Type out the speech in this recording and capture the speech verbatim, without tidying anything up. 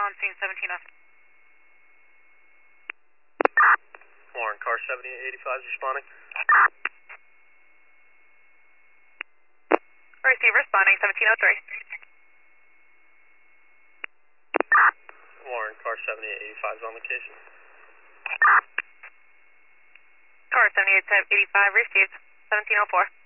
on scene seventeen oh. Warren, car seventy-eight eighty-five is responding. Receive responding seventeen oh three. Warren, car seventy-eight eighty-five is on location. Car seventy-eight eighty-five received seventeen oh four.